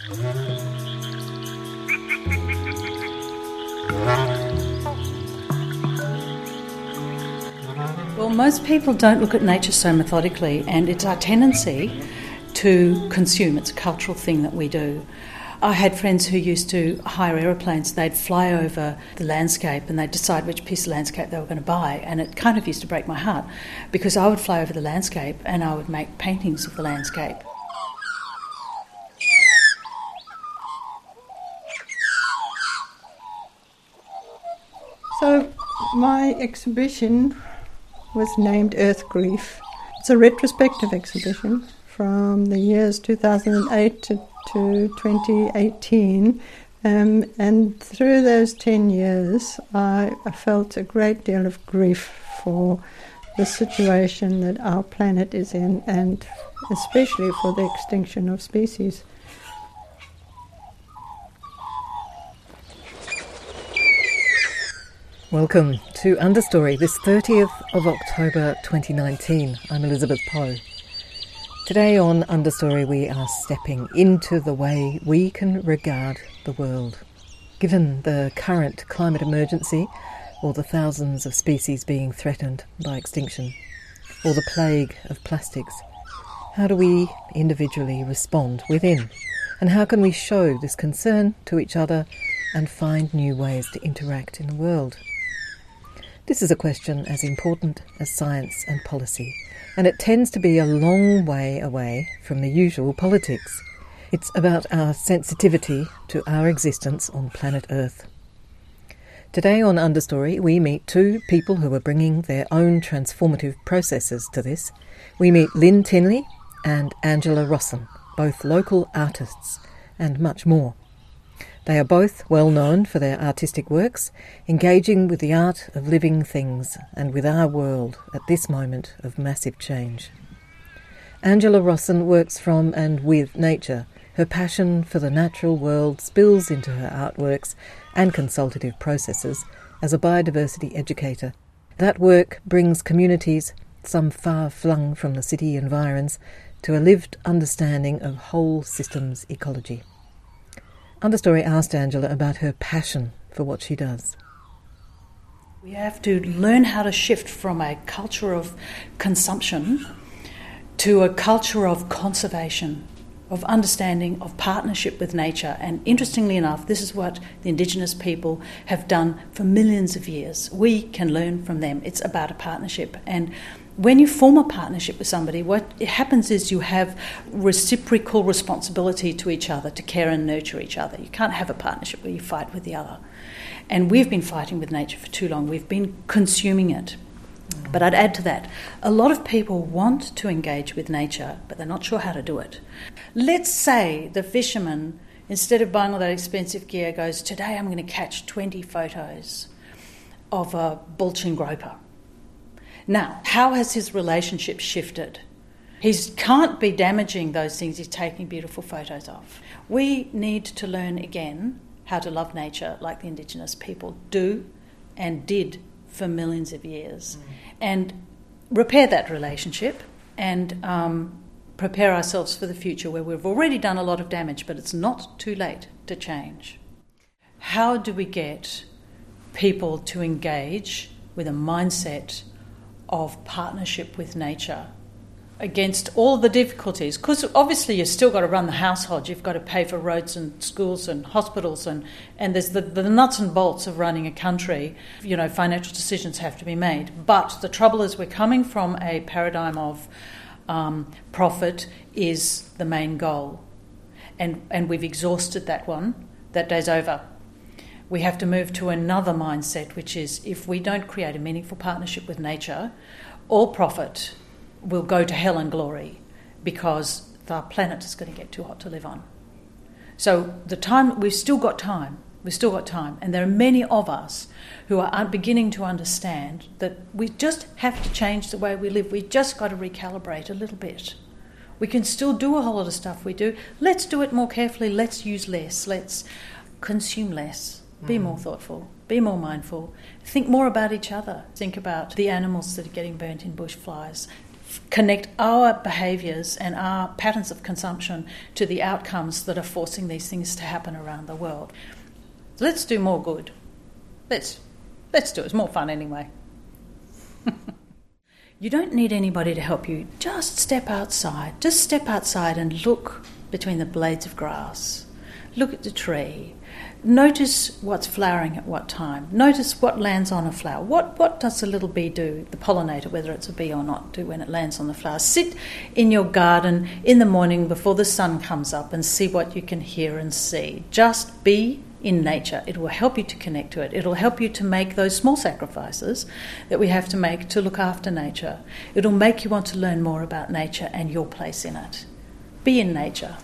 Well, most people don't look at nature so methodically, and it's our tendency to consume. It's a cultural thing that we do. I had friends who used to hire aeroplanes. They'd fly over the landscape and they'd decide which piece of landscape they were going to buy, and it kind of used to break my heart because I would fly over the landscape and I would make paintings of the landscape. So my exhibition was named Earth Grief. It's a retrospective exhibition from the years 2008 to 2018, and through those 10 years I felt a great deal of grief for the situation that our planet is in, and especially for the extinction of species. Welcome to Understory, this 30th of October 2019. I'm Elizabeth Poe. Today on Understory we are stepping into the way we can regard the world. Given the current climate emergency, or the thousands of species being threatened by extinction, or the plague of plastics, how do we individually respond within? And how can we show this concern to each other and find new ways to interact in the world? This is a question as important as science and policy, and it tends to be a long way away from the usual politics. It's about our sensitivity to our existence on planet Earth. Today on Understory, we meet two people who are bringing their own transformative processes to this. We meet Lynn Tinley and Angela Rosson, both local artists, and much more. They are both well known for their artistic works, engaging with the art of living things and with our world at this moment of massive change. Angela Rosson works from and with nature. Her passion for the natural world spills into her artworks and consultative processes as a biodiversity educator. That work brings communities, some far flung from the city environs, to a lived understanding of whole systems ecology. Understory asked Angela about her passion for what she does. We have to learn how to shift from a culture of consumption to a culture of conservation, of understanding, of partnership with nature. And interestingly enough, this is what the Indigenous people have done for millions of years. We can learn from them. It's about a partnership. And when you form a partnership with somebody, what happens is you have reciprocal responsibility to each other, to care and nurture each other. You can't have a partnership where you fight with the other. And we've been fighting with nature for too long. We've been consuming it. But I'd add to that, a lot of people want to engage with nature, but they're not sure how to do it. Let's say the fisherman, instead of buying all that expensive gear, goes, today I'm going to catch 20 photos of a bulging groper. Now, how has his relationship shifted? He can't be damaging those things he's taking beautiful photos of. We need to learn again how to love nature like the Indigenous people do and did for millions of years, and repair that relationship and prepare ourselves for the future where we've already done a lot of damage, but it's not too late to change. How do we get people to engage with a mindset of partnership with nature against all the difficulties? Because obviously you've still got to run the household, you've got to pay for roads and schools and hospitals, and there's the nuts and bolts of running a country. You know, financial decisions have to be made. But the trouble is we're coming from a paradigm of profit is the main goal. And we've exhausted that one. That day's over. We have to move to another mindset, which is if we don't create a meaningful partnership with nature, all profit will go to hell and glory because the planet is going to get too hot to live on. So we've still got time, and there are many of us who are beginning to understand that we just have to change the way we live. We've just got to recalibrate a little bit. We can still do a whole lot of stuff we do. Let's do it more carefully. Let's use less. Let's consume less. Be more thoughtful, be more mindful, think more about each other, think about the animals that are getting burnt in bushfires, connect our behaviours and our patterns of consumption to the outcomes that are forcing these things to happen around the world. Let's do more good. Let's do it. It's more fun anyway. You don't need anybody to help you. Just step outside. Just step outside and look between the blades of grass. Look at the tree. Notice what's flowering at what time. Notice what lands on a flower. What does the little bee do, the pollinator, whether it's a bee or not, do when it lands on the flower? Sit in your garden in the morning before the sun comes up and see what you can hear and see. Just be in nature. It will help you to connect to it. It will help you to make those small sacrifices that we have to make to look after nature. It will make you want to learn more about nature and your place in it. Be in nature.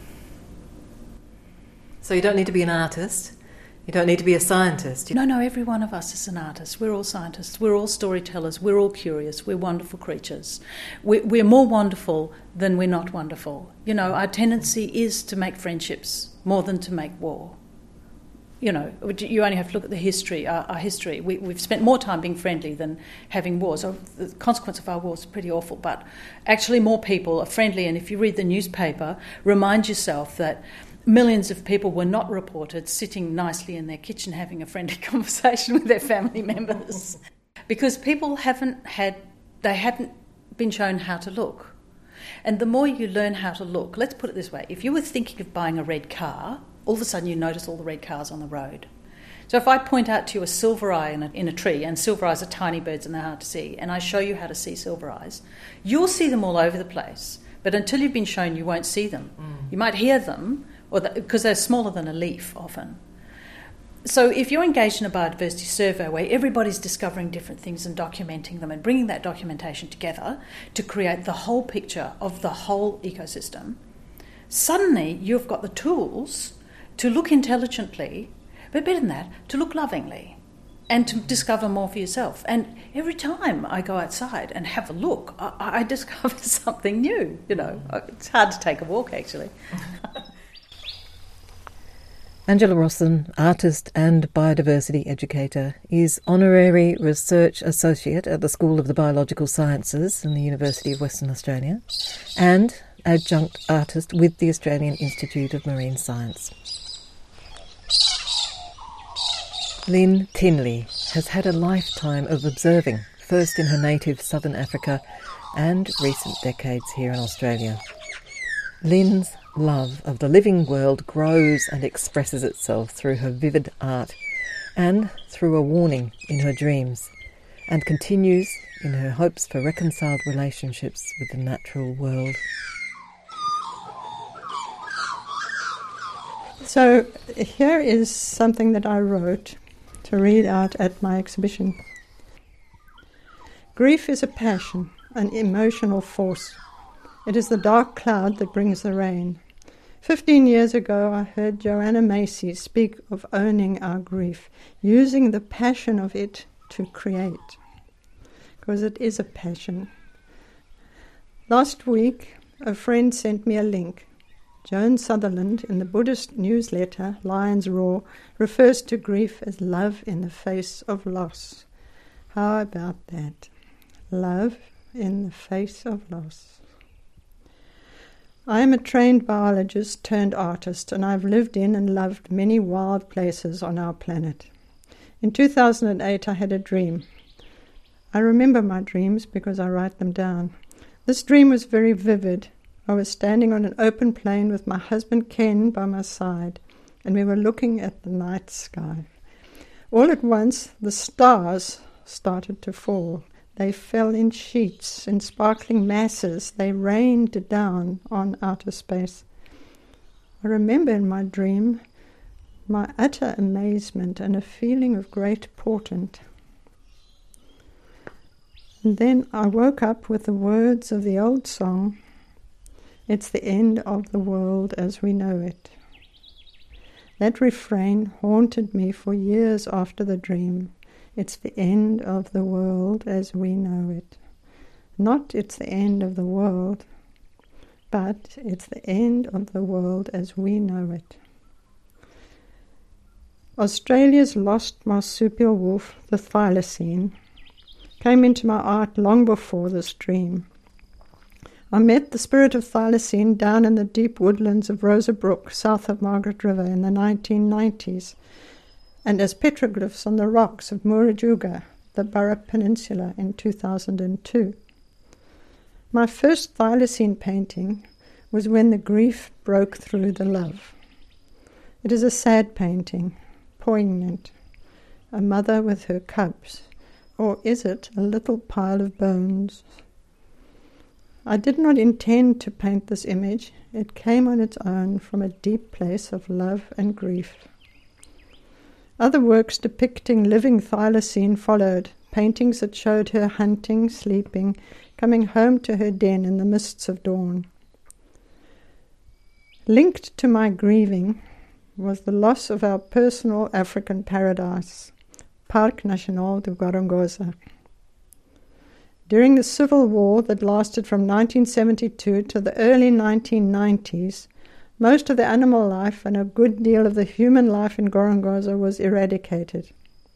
So you don't need to be an artist. You don't need to be a scientist. No, every one of us is an artist. We're all scientists. We're all storytellers. We're all curious. We're wonderful creatures. We're more wonderful than we're not wonderful. You know, our tendency is to make friendships more than to make war. You know, you only have to look at the history, our history. We've spent more time being friendly than having wars. So the consequence of our wars is pretty awful, but actually more people are friendly. And if you read the newspaper, remind yourself that millions of people were not reported sitting nicely in their kitchen having a friendly conversation with their family members because people hadn't been shown how to look. And the more you learn how to look, let's put it this way, if you were thinking of buying a red car, all of a sudden you notice all the red cars on the road. So if I point out to you a silver eye in a tree, and silver eyes are tiny birds and they're hard to see, and I show you how to see silver eyes, you'll see them all over the place. But until you've been shown, you won't see them. You might hear them, because they're smaller than a leaf often. So if you're engaged in a biodiversity survey where everybody's discovering different things and documenting them and bringing that documentation together to create the whole picture of the whole ecosystem, suddenly you've got the tools to look intelligently, but better than that, to look lovingly and to discover more for yourself. And every time I go outside and have a look, I discover something new, you know. It's hard to take a walk, actually. Angela Rosson, artist and biodiversity educator, is Honorary Research Associate at the School of the Biological Sciences in the University of Western Australia and Adjunct Artist with the Australian Institute of Marine Science. Lynn Tinley has had a lifetime of observing, first in her native southern Africa and recent decades here in Australia. Lynn's love of the living world grows and expresses itself through her vivid art and through a warning in her dreams, and continues in her hopes for reconciled relationships with the natural world. So here is something that I wrote to read out at my exhibition. Grief is a passion, an emotional force. It is the dark cloud that brings the rain. 15 years ago, I heard Joanna Macy speak of owning our grief, using the passion of it to create, because it is a passion. Last week, a friend sent me a link. Joan Sutherland, in the Buddhist newsletter Lion's Roar, refers to grief as love in the face of loss. How about that? Love in the face of loss. I am a trained biologist turned artist, and I've lived in and loved many wild places on our planet. In 2008, I had a dream. I remember my dreams because I write them down. This dream was very vivid. I was standing on an open plain with my husband Ken by my side, and we were looking at the night sky. All at once, the stars started to fall. They fell in sheets, in sparkling masses. They rained down on outer space. I remember in my dream my utter amazement and a feeling of great portent. And then I woke up with the words of the old song, "It's the end of the world as we know it." That refrain haunted me for years after the dream. It's the end of the world as we know it. Not it's the end of the world, but it's the end of the world as we know it. Australia's lost marsupial wolf, the thylacine, came into my art long before this dream. I met the spirit of thylacine down in the deep woodlands of Rosa Brook, south of Margaret River, in the 1990s, and as petroglyphs on the rocks of Murujuga, the Burrup Peninsula, in 2002. My first thylacine painting was when the grief broke through the love. It is a sad painting, poignant, a mother with her cubs, or is it a little pile of bones? I did not intend to paint this image. It came on its own from a deep place of love and grief. Other works depicting living thylacine followed, paintings that showed her hunting, sleeping, coming home to her den in the mists of dawn. Linked to my grieving was the loss of our personal African paradise, Parc National de Gorongosa. During the civil war that lasted from 1972 to the early 1990s, most of the animal life and a good deal of the human life in Gorongosa was eradicated.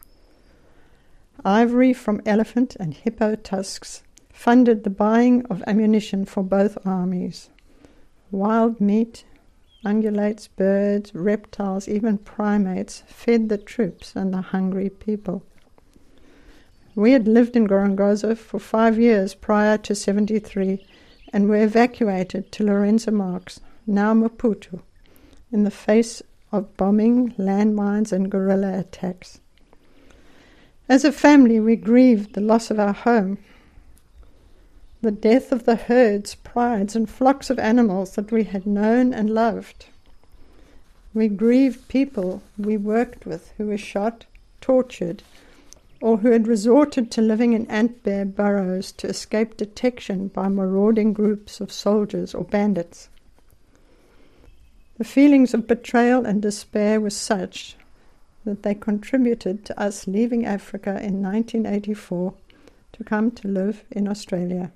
Ivory from elephant and hippo tusks funded the buying of ammunition for both armies. Wild meat, ungulates, birds, reptiles, even primates fed the troops and the hungry people. We had lived in Gorongosa for 5 years prior to 73 and were evacuated to Lorenzo Marques, now Maputo, in the face of bombing, landmines and guerrilla attacks. As a family, we grieved the loss of our home, the death of the herds, prides and flocks of animals that we had known and loved. We grieved people we worked with who were shot, tortured, or who had resorted to living in ant-bear burrows to escape detection by marauding groups of soldiers or bandits. The feelings of betrayal and despair were such that they contributed to us leaving Africa in 1984 to come to live in Australia.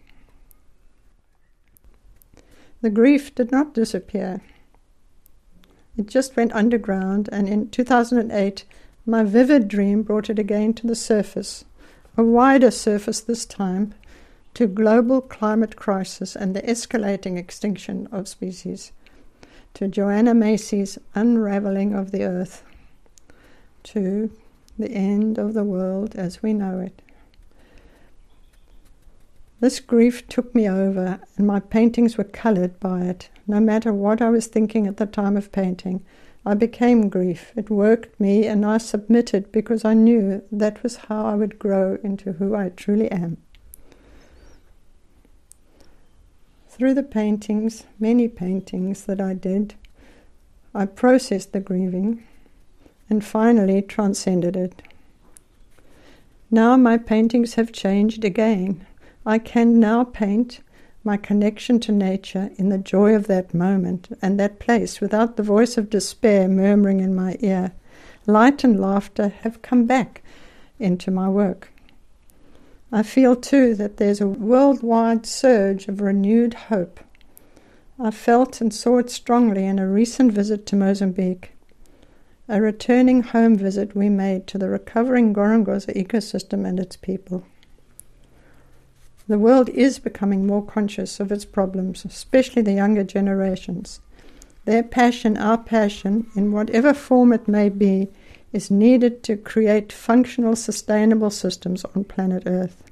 The grief did not disappear. It just went underground, and in 2008 my vivid dream brought it again to the surface, a wider surface this time, to global climate crisis and the escalating extinction of species, to Joanna Macy's unraveling of the earth, to the end of the world as we know it. This grief took me over, and my paintings were coloured by it. No matter what I was thinking at the time of painting, I became grief. It worked me, and I submitted because I knew that was how I would grow into who I truly am. Through the paintings, many paintings that I did, I processed the grieving and finally transcended it. Now my paintings have changed again. I can now paint my connection to nature in the joy of that moment and that place without the voice of despair murmuring in my ear. Light and laughter have come back into my work. I feel too that there's a worldwide surge of renewed hope. I felt and saw it strongly in a recent visit to Mozambique, a returning home visit we made to the recovering Gorongosa ecosystem and its people. The world is becoming more conscious of its problems, especially the younger generations. Their passion, our passion, in whatever form it may be, is needed to create functional, sustainable systems on planet Earth.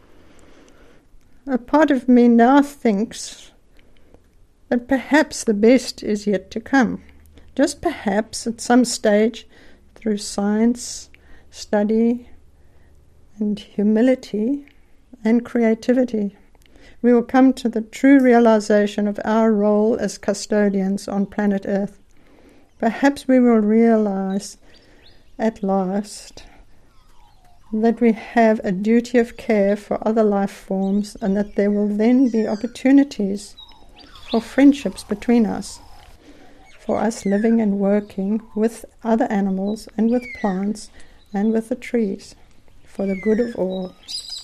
A part of me now thinks that perhaps the best is yet to come. Just perhaps at some stage, through science, study, and humility, and creativity, we will come to the true realization of our role as custodians on planet Earth. Perhaps we will realize at last that we have a duty of care for other life forms, and that there will then be opportunities for friendships between us, for us living and working with other animals and with plants and with the trees, for the good of all.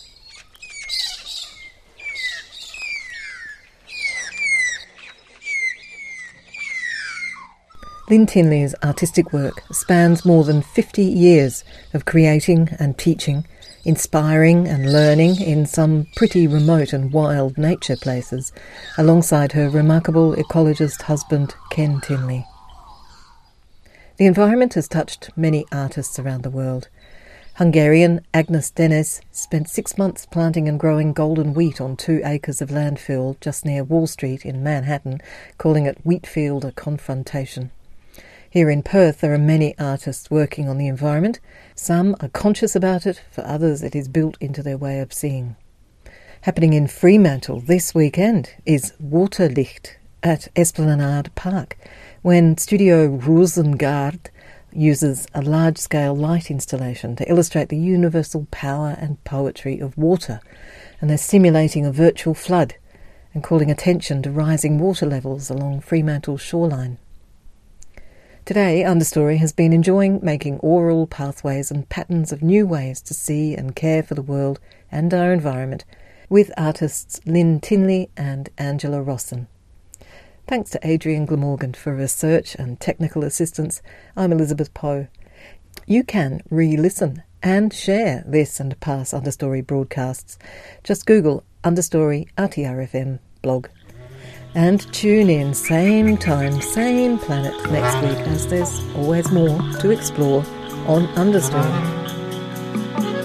Lynn Tinley's artistic work spans more than 50 years of creating and teaching inspiring and learning in some pretty remote and wild nature places, alongside her remarkable ecologist husband, Ken Tinley. The environment has touched many artists around the world. Hungarian Agnes Denes spent 6 months planting and growing golden wheat on 2 acres of landfill just near Wall Street in Manhattan, calling it Wheatfield a Confrontation. Here in Perth there are many artists working on the environment. Some are conscious about it, for others it is built into their way of seeing. Happening in Fremantle this weekend is Waterlicht at Esplanade Park, when Studio Rosengard uses a large-scale light installation to illustrate the universal power and poetry of water, and they're simulating a virtual flood and calling attention to rising water levels along Fremantle's shoreline. Today, Understory has been enjoying making oral pathways and patterns of new ways to see and care for the world and our environment with artists Lynn Tinley and Angela Rosson. Thanks to Adrian Glamorgan for research and technical assistance. I'm Elizabeth Poe. You can re-listen and share this and past Understory broadcasts. Just Google Understory RTRFM blog. And tune in same time, same planet next week, as there's always more to explore on Understory.